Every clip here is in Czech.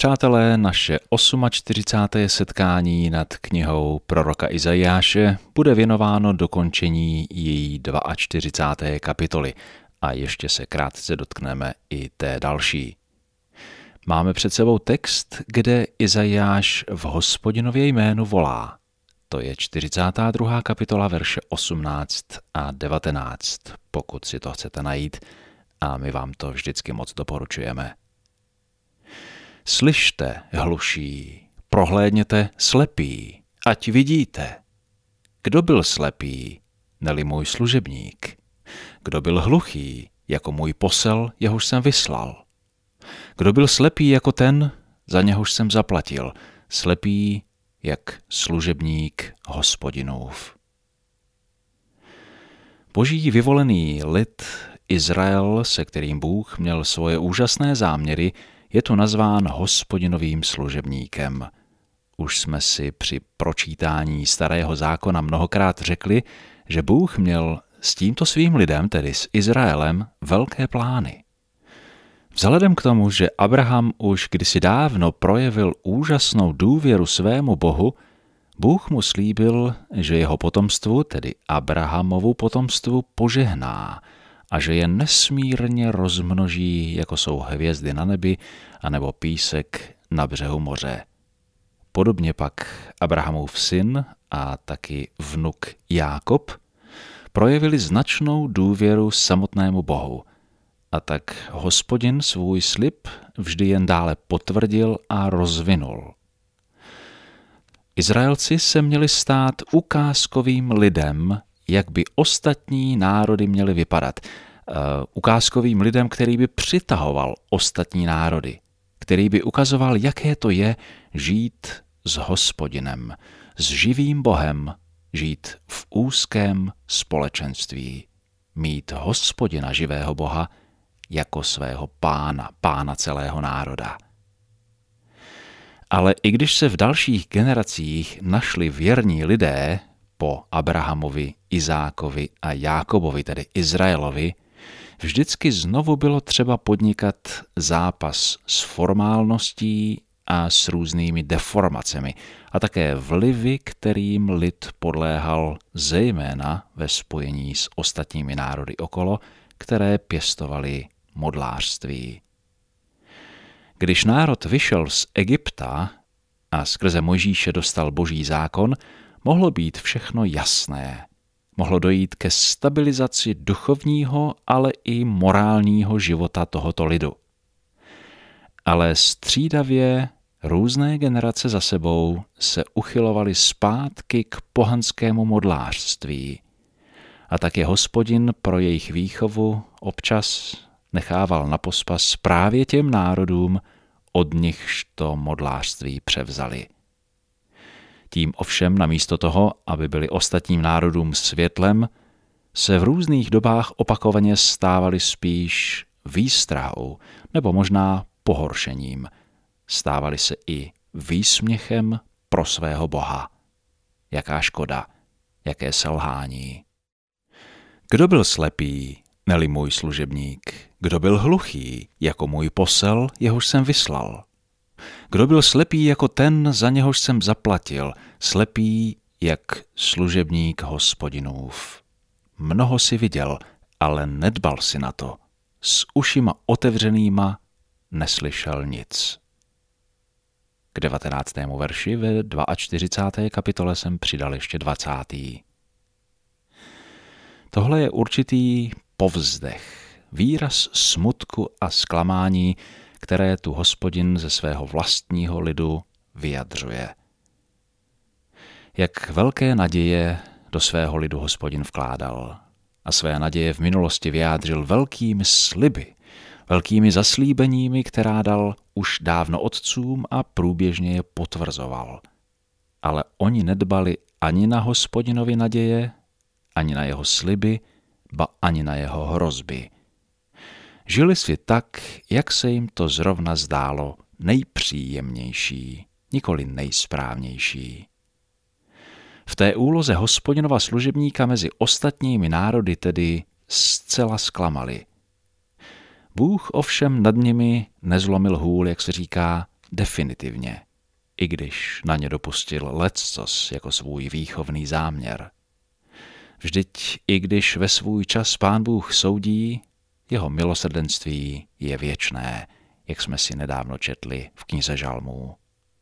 Přátelé, naše 48. setkání nad knihou proroka Izajáše bude věnováno dokončení její 42. kapitoly a ještě se krátce dotkneme i té další. Máme před sebou text, kde Izajáš v Hospodinově jménu volá. To je 42. kapitola, verše 18 a 19, pokud si to chcete najít, a my vám to vždycky moc doporučujeme. Slyšte, hluší, prohlédněte, slepí, ať vidíte. Kdo byl slepý, neli můj služebník? Kdo byl hluchý, jako můj posel, jehož jsem vyslal? Kdo byl slepý jako ten, za něhož jsem zaplatil, slepý jak služebník Hospodinův? Boží vyvolený lid Izrael, se kterým Bůh měl svoje úžasné záměry, je tu nazván Hospodinovým služebníkem. Už jsme si při pročítání Starého zákona mnohokrát řekli, že Bůh měl s tímto svým lidem, tedy s Izraelem, velké plány. Vzhledem k tomu, že Abraham už kdysi dávno projevil úžasnou důvěru svému Bohu, Bůh mu slíbil, že jeho potomstvu, tedy Abrahamovu potomstvu, požehná a že je nesmírně rozmnoží, jako jsou hvězdy na nebi anebo písek na břehu moře. Podobně pak Abrahamův syn a taky vnuk Jákob projevili značnou důvěru samotnému Bohu. A tak Hospodin svůj slib vždy jen dále potvrdil a rozvinul. Izraelci se měli stát ukázkovým lidem, jak by ostatní národy měly vypadat. Ukázkovým lidem, který by přitahoval ostatní národy, který by ukazoval, jaké to je žít s Hospodinem, s živým Bohem, žít v úzkém společenství, mít Hospodina živého Boha jako svého pána celého národa. Ale i když se v dalších generacích našli věrní lidé po Abrahamovi, Izákovi a Jákobovi, tedy Izraelovi, vždycky znovu bylo třeba podnikat zápas s formálností a s různými deformacemi a také vlivy, kterým lid podléhal zejména ve spojení s ostatními národy okolo, které pěstovali modlářství. Když národ vyšel z Egypta a skrze Mojžíše dostal Boží zákon, mohlo být všechno jasné. Mohlo dojít ke stabilizaci duchovního, ale i morálního života tohoto lidu. Ale střídavě různé generace za sebou se uchylovaly zpátky k pohanskému modlářství. A tak je Hospodin pro jejich výchovu občas nechával na pospas právě těm národům, od nichž to modlářství převzali. Tím ovšem namísto toho, aby byli ostatním národům světlem, se v různých dobách opakovaně stávali spíš výstrahou nebo možná pohoršením. Stávali se i výsměchem pro svého Boha. Jaká škoda, jaké selhání. Kdo byl slepý, neli můj služebník? Kdo byl hluchý, jako můj posel, jehož jsem vyslal? Kdo byl slepý jako ten, za něhož jsem zaplatil, slepý jak služebník Hospodinův? Mnoho si viděl, ale nedbal si na to. S ušima otevřenýma neslyšel nic. K 19. verši ve 42. kapitole jsem přidal ještě 20. Tohle je určitý povzdech, výraz smutku a zklamání, které tu Hospodin ze svého vlastního lidu vyjadřuje. Jak velké naděje do svého lidu Hospodin vkládal a své naděje v minulosti vyjádřil velkými sliby, velkými zaslíbeními, která dal už dávno otcům a průběžně je potvrzoval. Ale oni nedbali ani na Hospodinovi naděje, ani na jeho sliby, ba ani na jeho hrozby. Žili si tak, jak se jim to zrovna zdálo nejpříjemnější, nikoli nejsprávnější. V té úloze Hospodinova služebníka mezi ostatními národy tedy zcela zklamali. Bůh ovšem nad nimi nezlomil hůl, jak se říká, definitivně, i když na ně dopustil leccos jako svůj výchovný záměr. Vždyť i když ve svůj čas Pán Bůh soudí, jeho milosrdenství je věčné, jak jsme si nedávno četli v knize Žalmů.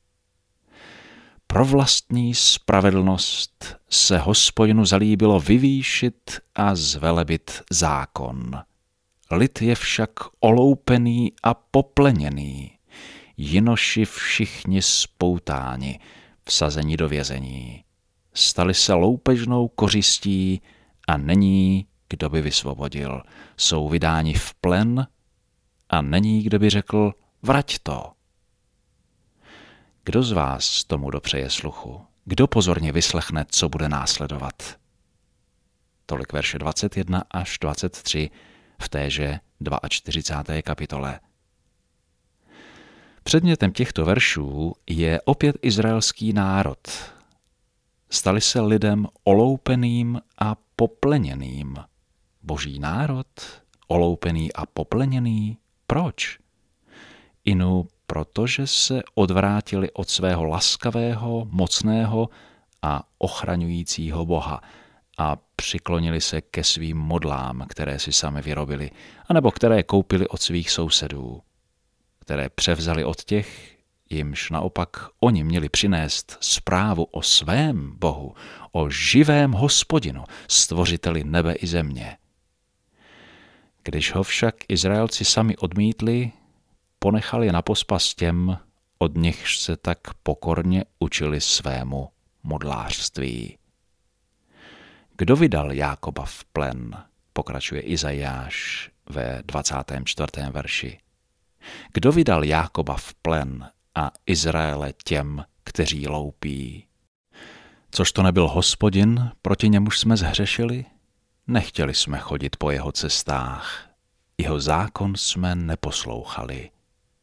Pro vlastní spravedlnost se Hospodinu zalíbilo vyvýšit a zvelebit zákon. Lid je však oloupený a popleněný, jinoši všichni spoutáni, vsazeni do vězení. Stali se loupežnou kořistí a není, kdo by vysvobodil. Jsou vydáni v plen a není, kdo by řekl, vrať to. Kdo z vás tomu dopřeje sluchu? Kdo pozorně vyslechne, co bude následovat? Tolik verše 21 až 23 v téže 42. kapitole. Předmětem těchto veršů je opět izraelský národ. Stali se lidem oloupeným a popleněným. Boží národ, oloupený a popleněný, proč? Inu, protože se odvrátili od svého laskavého, mocného a ochraňujícího Boha a přiklonili se ke svým modlám, které si sami vyrobili, anebo které koupili od svých sousedů, které převzali od těch, jimž naopak oni měli přinést zprávu o svém Bohu, o živém Hospodinu, stvořiteli nebe i země. Když ho však Izraelci sami odmítli, ponechali je na pospas těm, od nichž se tak pokorně učili svému modlářství. Kdo vydal Jákoba v plen, pokračuje Izajáš ve 24. verši. Kdo vydal Jákoba v plen a Izraele těm, kteří loupí? Což to nebyl Hospodin, proti němuž jsme zhřešili? Nechtěli jsme chodit po jeho cestách, jeho zákon jsme neposlouchali.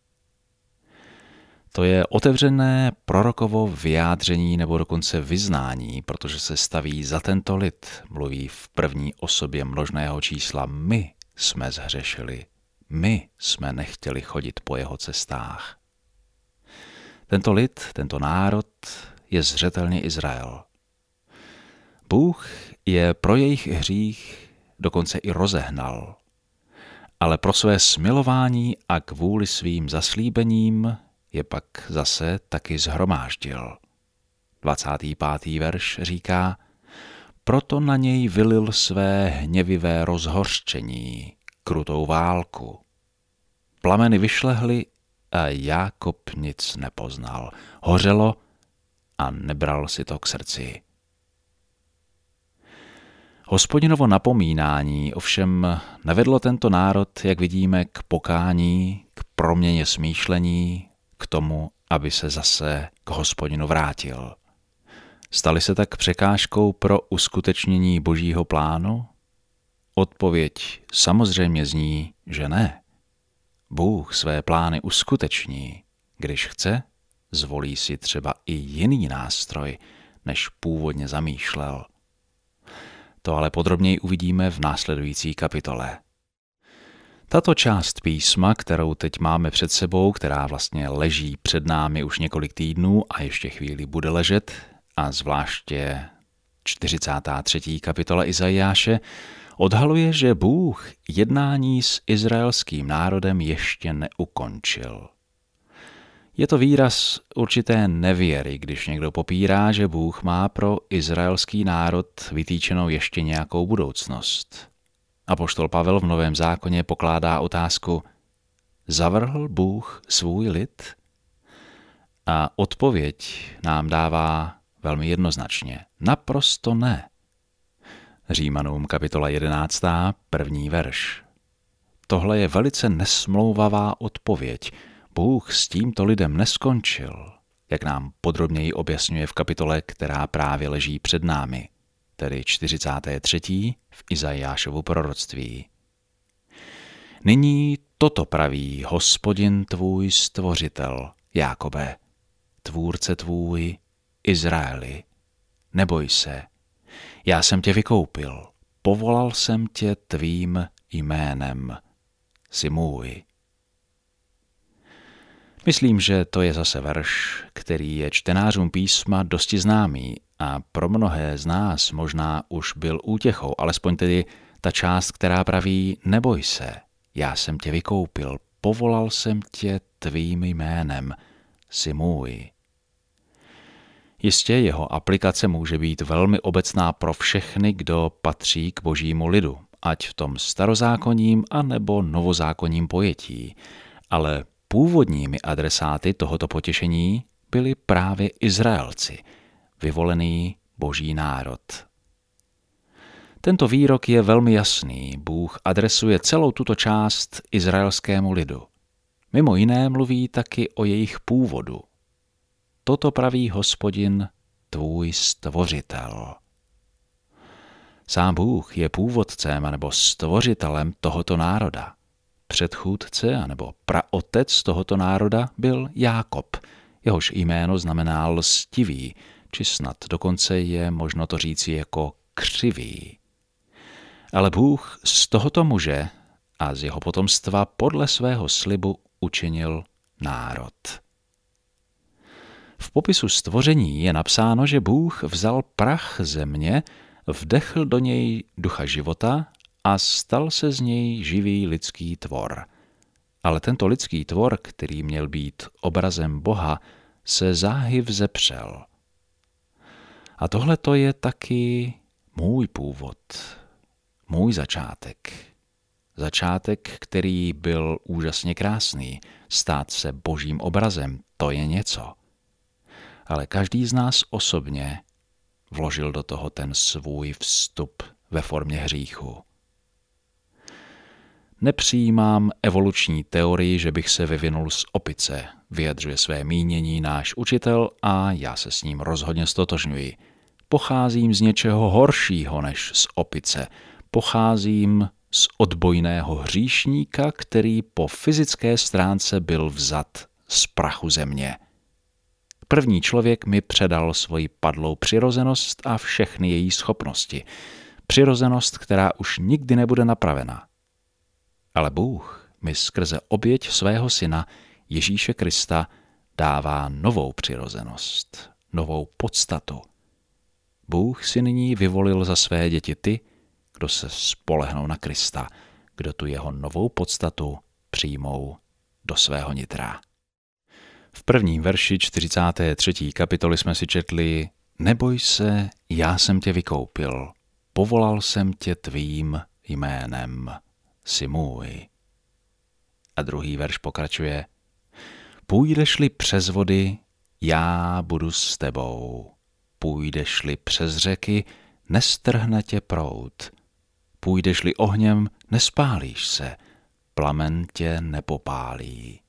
To je otevřené prorokovo vyjádření nebo dokonce vyznání, protože se staví za tento lid, mluví v první osobě množného čísla. My jsme zhřešili, my jsme nechtěli chodit po jeho cestách. Tento lid, tento národ je zřetelně Izrael. Bůh je pro jejich hřích dokonce i rozehnal, ale pro své smilování a kvůli svým zaslíbením je pak zase taky zhromáždil. 25. verš říká, proto na něj vylil své hněvivé rozhořčení, krutou válku. Plameny vyšlehly a Jákob nic nepoznal. Hořelo a nebral si to k srdci. Hospodinovo napomínání ovšem nevedlo tento národ, jak vidíme, k pokání, k proměně smýšlení, k tomu, aby se zase k Hospodinu vrátil. Stali se tak překážkou pro uskutečnění Božího plánu? Odpověď samozřejmě zní, že ne. Bůh své plány uskuteční. Když chce, zvolí si třeba i jiný nástroj, než původně zamýšlel. To ale podrobněji uvidíme v následující kapitole. Tato část písma, kterou teď máme před sebou, která vlastně leží před námi už několik týdnů a ještě chvíli bude ležet, a zvláště 43. kapitola Izajáše, odhaluje, že Bůh jednání s izraelským národem ještě neukončil. Je to výraz určité nevěry, když někdo popírá, že Bůh má pro izraelský národ vytýčenou ještě nějakou budoucnost. Apoštol Pavel v Novém zákoně pokládá otázku: zavrhl Bůh svůj lid? A odpověď nám dává velmi jednoznačně: naprosto ne. Římanům kapitola 11. první verš. Tohle je velice nesmlouvavá odpověď. Bůh s tímto lidem neskončil, jak nám podrobněji objasňuje v kapitole, která právě leží před námi, tedy 43. v Izajášovu proroctví. Nyní toto praví Hospodin tvůj stvořitel, Jákobe, tvůrce tvůj, Izraeli. Neboj se, já jsem tě vykoupil, povolal jsem tě tvým jménem, jsi můj. Myslím, že to je zase verš, který je čtenářům písma dosti známý a pro mnohé z nás možná už byl útěchou, alespoň tedy ta část, která praví: neboj se, já jsem tě vykoupil, povolal jsem tě tvým jménem, jsi můj. Jistě jeho aplikace může být velmi obecná pro všechny, kdo patří k božímu lidu, ať v tom starozákonním a nebo novozákonním pojetí, ale původními adresáty tohoto potěšení byli právě Izraelci, vyvolený boží národ. Tento výrok je velmi jasný. Bůh adresuje celou tuto část izraelskému lidu. Mimo jiné mluví taky o jejich původu. Toto praví Hospodin, tvůj stvořitel. Sám Bůh je původcem nebo stvořitelem tohoto národa. Předchůdce anebo praotec tohoto národa byl Jákob, jehož jméno znamená lstivý, či snad dokonce je možno to říci jako křivý. Ale Bůh z tohoto muže a z jeho potomstva podle svého slibu učinil národ. V popisu stvoření je napsáno, že Bůh vzal prach země, vdechl do něj ducha života a stal se z něj živý lidský tvor. Ale tento lidský tvor, který měl být obrazem Boha, se záhy vzepřel. A tohle to je taky můj původ, můj začátek. Začátek, který byl úžasně krásný. Stát se božím obrazem, to je něco. Ale každý z nás osobně vložil do toho ten svůj vstup ve formě hříchu. Nepřijímám evoluční teorii, že bych se vyvinul z opice, vyjadřuje své mínění náš učitel a já se s ním rozhodně ztotožňuji. Pocházím z něčeho horšího než z opice. Pocházím z odbojného hříšníka, který po fyzické stránce byl vzat z prachu země. První člověk mi předal svoji padlou přirozenost a všechny její schopnosti. Přirozenost, která už nikdy nebude napravena. Ale Bůh mi skrze oběť svého syna Ježíše Krista dává novou přirozenost, novou podstatu. Bůh si nyní vyvolil za své děti ty, kdo se spolehnou na Krista, kdo tu jeho novou podstatu přijmou do svého nitra. V prvním verši 43. kapitoly jsme si četli: neboj se, já jsem tě vykoupil, povolal jsem tě tvým jménem, jsi můj. A druhý verš pokračuje: půjdeš-li přes vody, já budu s tebou. Půjdeš-li přes řeky, nestrhne tě proud. Půjdeš-li ohněm, nespálíš se, plamen tě nepopálí.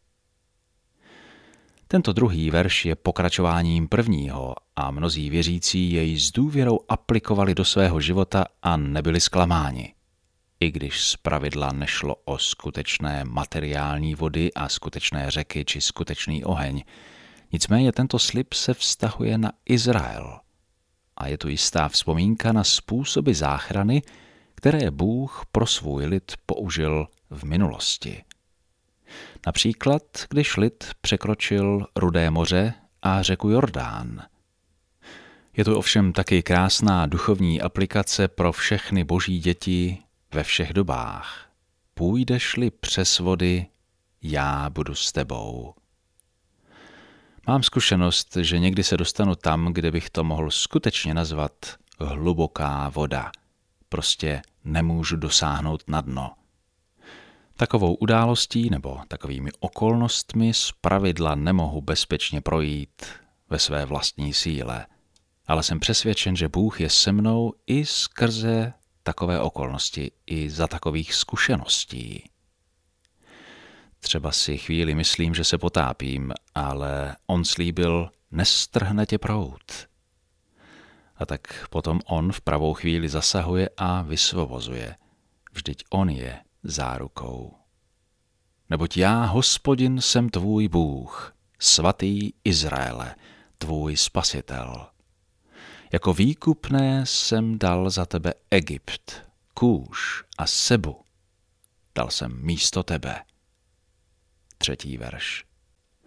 Tento druhý verš je pokračováním prvního a mnozí věřící jej s důvěrou aplikovali do svého života a nebyli zklamáni. I když zpravidla nešlo o skutečné materiální vody a skutečné řeky či skutečný oheň, nicméně tento slib se vztahuje na Izrael. A je tu jistá vzpomínka na způsoby záchrany, které Bůh pro svůj lid použil v minulosti. Například, když lid překročil Rudé moře a řeku Jordán. Je tu ovšem taky krásná duchovní aplikace pro všechny boží děti ve všech dobách. Půjdeš-li přes vody, já budu s tebou. Mám zkušenost, že někdy se dostanu tam, kde bych to mohl skutečně nazvat hluboká voda. Prostě nemůžu dosáhnout na dno. Takovou událostí nebo takovými okolnostmi zpravidla nemohu bezpečně projít ve své vlastní síle, ale jsem přesvědčen, že Bůh je se mnou i skrze takové okolnosti, i za takových zkušeností. Třeba si chvíli myslím, že se potápím, ale on slíbil, nestrhne tě proud. A tak potom on v pravou chvíli zasahuje a vysvobozuje. Vždyť on je zárukou. Neboť já, Hospodin, jsem tvůj Bůh, svatý Izraele, tvůj spasitel. Jako výkupné jsem dal za tebe Egypt, Kůš a Sebu. Dal jsem místo tebe. 3. verš.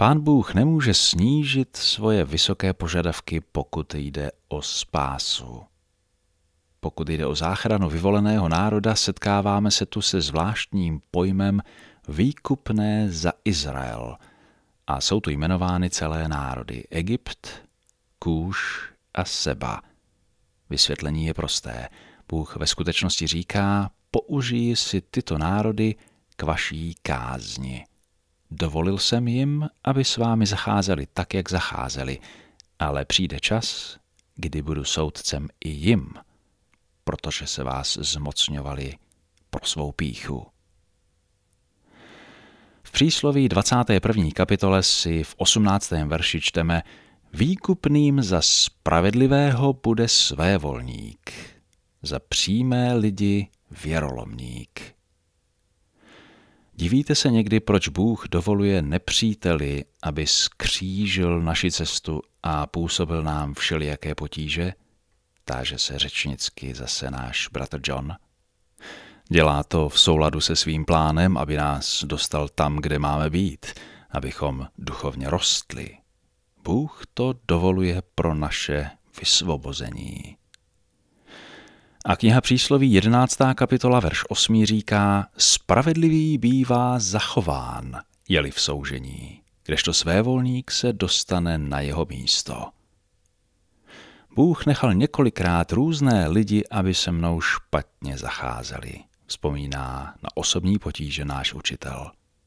Pán Bůh nemůže snížit svoje vysoké požadavky, pokud jde o spásu. Pokud jde o záchranu vyvoleného národa, setkáváme se tu se zvláštním pojmem výkupné za Izrael. A jsou tu jmenovány celé národy: Egypt, Kúš a Seba. Vysvětlení je prosté. Bůh ve skutečnosti říká: použiji si tyto národy k vaší kázni. Dovolil jsem jim, aby s vámi zacházeli tak, jak zacházeli, ale přijde čas, kdy budu soudcem i jim, protože se vás zmocňovali pro svou pýchu. V přísloví 21. kapitole si v 18. verši čteme: výkupným za spravedlivého bude svévolník, za přímé lidi věrolomník. Divíte se někdy, proč Bůh dovoluje nepříteli, aby skřížil naši cestu a působil nám všelijaké potíže? Táže se řečnicky zase náš bratr John. Dělá to v souladu se svým plánem, aby nás dostal tam, kde máme být, abychom duchovně rostli. Bůh to dovoluje pro naše vysvobození. A kniha Přísloví 11. kapitola verš 8 říká: spravedlivý bývá zachován, je-li v soužení, kdežto svévolník se dostane na jeho místo. Bůh nechal několikrát různé lidi, aby se mnou špatně zacházeli, vzpomíná na osobní potíže náš učitel.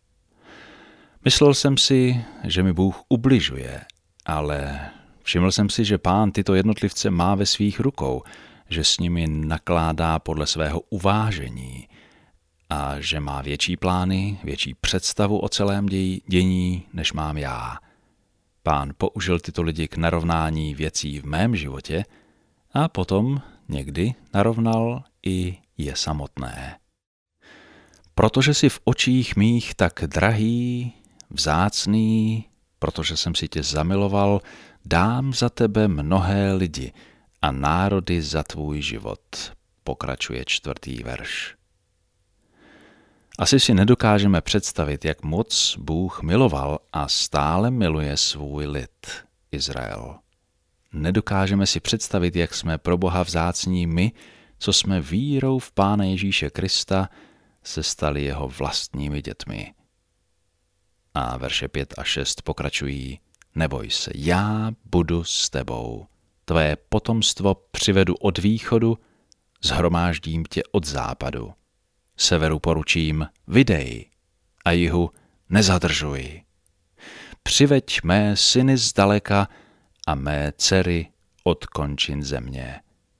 Myslel jsem si, že mi Bůh ubližuje, ale všiml jsem si, že Pán tyto jednotlivce má ve svých rukou, že s nimi nakládá podle svého uvážení a že má větší plány, větší představu o celém dění, než mám já. Pán použil tyto lidi k narovnání věcí v mém životě a potom někdy narovnal i je samotné. Protože jsi v očích mých tak drahý, vzácný, protože jsem si tě zamiloval, dám za tebe mnohé lidi a národy za tvůj život, pokračuje 4. verš. Asi si nedokážeme představit, jak moc Bůh miloval a stále miluje svůj lid, Izrael. Nedokážeme si představit, jak jsme pro Boha vzácní my, co jsme vírou v Pána Ježíše Krista se stali jeho vlastními dětmi. A verše 5 a 6 pokračují: neboj se, já budu s tebou. Tvé potomstvo přivedu od východu, shromáždím tě od západu. Severu poručím, vydej, a jihu nezadržuj. Přiveď mé syny zdaleka a mé dcery od končin země.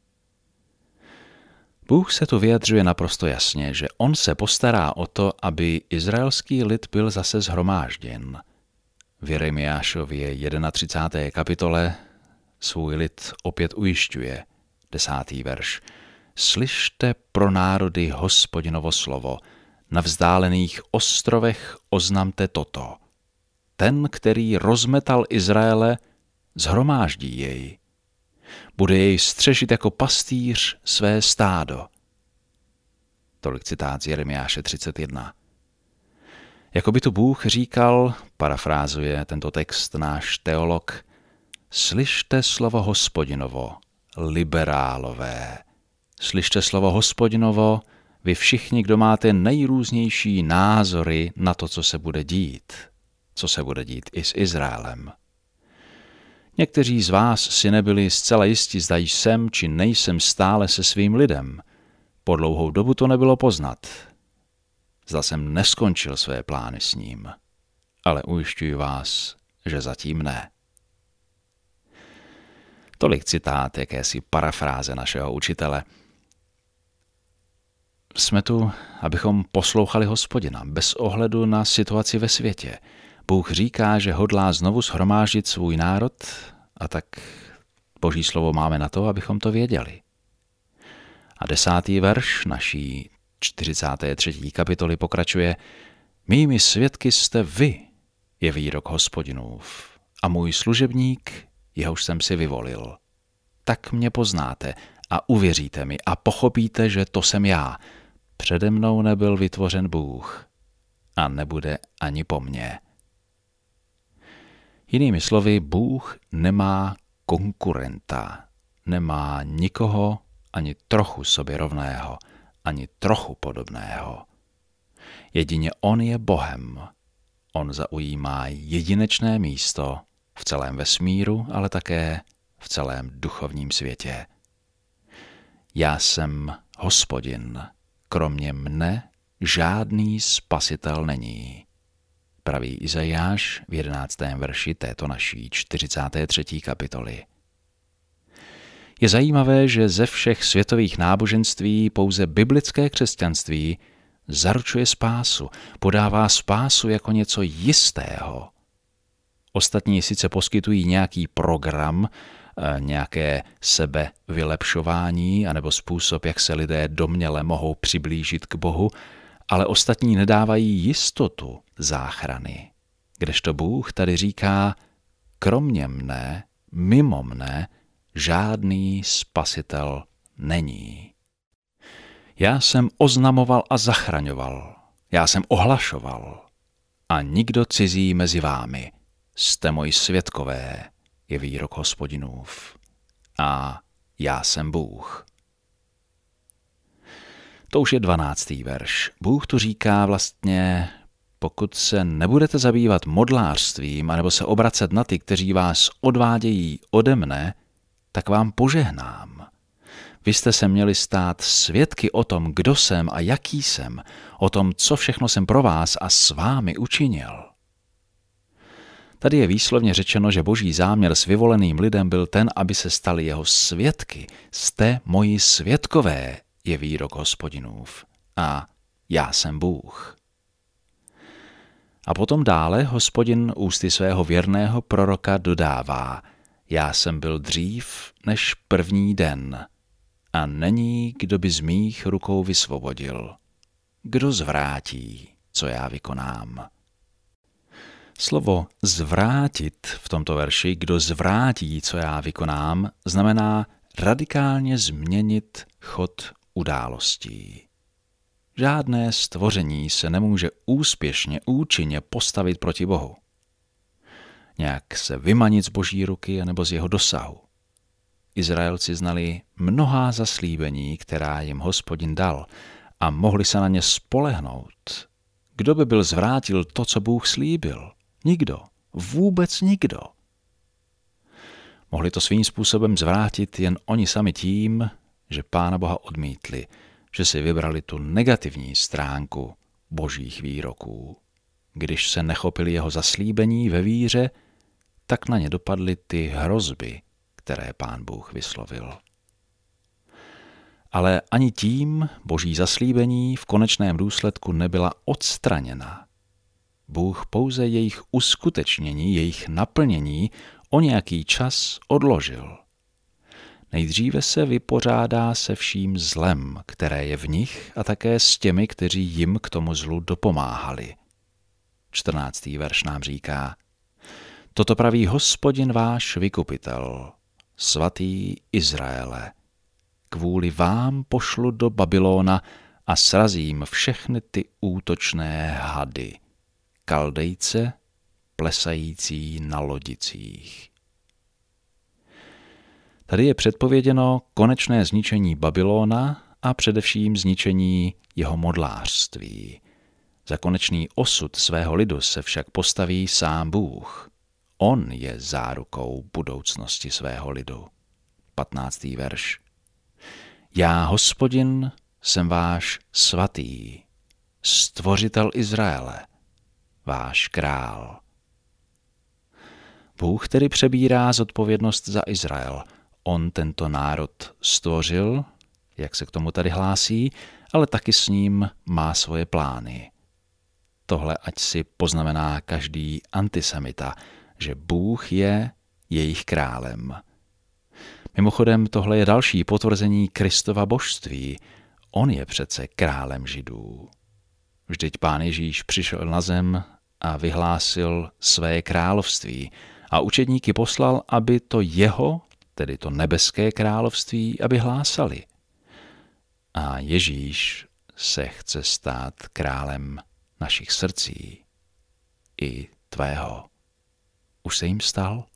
Bůh se tu vyjadřuje naprosto jasně, že on se postará o to, aby izraelský lid byl zase shromážděn. V Jeremiášově 31. kapitole svůj lid opět ujišťuje, 10. verš. Slyšte pro národy Hospodinovo slovo, na vzdálených ostrovech oznamte toto. Ten, který rozmetal Izraele, shromáždí jej. Bude jej střežit jako pastýř své stádo. Tolik citát z Jeremiáše 31. Jakoby tu Bůh říkal, parafrázuje tento text náš teolog: slyšte slovo Hospodinovo, liberálové. Slyšte slovo Hospodinovo, vy všichni, kdo máte nejrůznější názory na to, co se bude dít i s Izraelem. Někteří z vás si nebyli zcela jistí, zda jsem či nejsem stále se svým lidem. Po dlouhou dobu to nebylo poznat. Zda jsem neskončil své plány s ním, ale ujišťuji vás, že zatím ne. Tolik citát jakési parafráze našeho učitele. Jsme tu, abychom poslouchali Hospodina, bez ohledu na situaci ve světě. Bůh říká, že hodlá znovu shromáždit svůj národ, a tak Boží slovo máme na to, abychom to věděli. A 10. verš naší 43. kapitoly pokračuje: mými svědky jste vy, je výrok Hospodinův, a můj služebník, jehož jsem si vyvolil. Tak mě poznáte a uvěříte mi a pochopíte, že to jsem já. Přede mnou nebyl vytvořen Bůh a nebude ani po mně. Jinými slovy, Bůh nemá konkurenta, nemá nikoho ani trochu sobě rovného, ani trochu podobného. Jedině on je Bohem. On zaujímá jedinečné místo v celém vesmíru, ale také v celém duchovním světě. Já jsem Hospodin, kromě mne žádný spasitel není, praví Izajáš v 11. verši této naší 43. kapitoly. Je zajímavé, že ze všech světových náboženství pouze biblické křesťanství zaručuje spásu, podává spásu jako něco jistého. Ostatní sice poskytují nějaký program, nějaké sebevylepšování anebo způsob, jak se lidé domněle mohou přiblížit k Bohu, ale ostatní nedávají jistotu záchrany. Kdežto Bůh tady říká, kromě mne, mimo mne, žádný spasitel není. Já jsem oznamoval a zachraňoval, já jsem ohlašoval a nikdo cizí mezi vámi, jste moji svědkové, je výrok Hospodinův. A já jsem Bůh. To už je 12. verš. Bůh tu říká vlastně, pokud se nebudete zabývat modlářstvím anebo se obracet na ty, kteří vás odvádějí ode mne, tak vám požehnám. Vy jste se měli stát svědky o tom, kdo jsem a jaký jsem, o tom, co všechno jsem pro vás a s vámi učinil. Tady je výslovně řečeno, že boží záměr s vyvoleným lidem byl ten, aby se stali jeho svědky. Jste moji svědkové, je výrok Hospodinův. A já jsem Bůh. A potom dále Hospodin ústy svého věrného proroka dodává, já jsem byl dřív než první den a není, kdo by z mých rukou vysvobodil. Kdo zvrátí, co já vykonám? Slovo zvrátit v tomto verši, kdo zvrátí, co já vykonám, znamená radikálně změnit chod událostí. Žádné stvoření se nemůže úspěšně, účinně postavit proti Bohu. Nějak se vymanit z boží ruky anebo z jeho dosahu. Izraelci znali mnohá zaslíbení, která jim Hospodin dal a mohli se na ně spolehnout. Kdo by byl zvrátil to, co Bůh slíbil? Nikdo. Vůbec nikdo. Mohli to svým způsobem zvrátit jen oni sami tím, že Pána Boha odmítli, že si vybrali tu negativní stránku božích výroků. Když se nechopili jeho zaslíbení ve víře, tak na ně dopadly ty hrozby, které Pán Bůh vyslovil. Ale ani tím boží zaslíbení v konečném důsledku nebyla odstraněna. Bůh pouze jejich uskutečnění, jejich naplnění o nějaký čas odložil. Nejdříve se vypořádá se vším zlem, které je v nich a také s těmi, kteří jim k tomu zlu dopomáhali. 14. verš nám říká, toto praví Hospodin váš vykupitel, svatý Izraele. Kvůli vám pošlu do Babylona a srazím všechny ty útočné hady, Kaldejce, plesající na lodicích. Tady je předpověděno konečné zničení Babylona a především zničení jeho modlářství. Za konečný osud svého lidu se však postaví sám Bůh. On je zárukou budoucnosti svého lidu. 15. verš. Já, Hospodin, jsem váš svatý, stvořitel Izraele, váš král. Bůh tedy přebírá zodpovědnost za Izrael. On tento národ stvořil, jak se k tomu tady hlásí, ale taky s ním má svoje plány. Tohle ať si poznamená každý antisemita, že Bůh je jejich králem. Mimochodem, tohle je další potvrzení Kristova božství. On je přece králem Židů. Vždyť Pán Ježíš přišel na zem a vyhlásil své království a učedníky poslal, aby to jeho, tedy to nebeské království, aby hlásali. A Ježíš se chce stát králem našich srdcí i tvého. už se jim stal?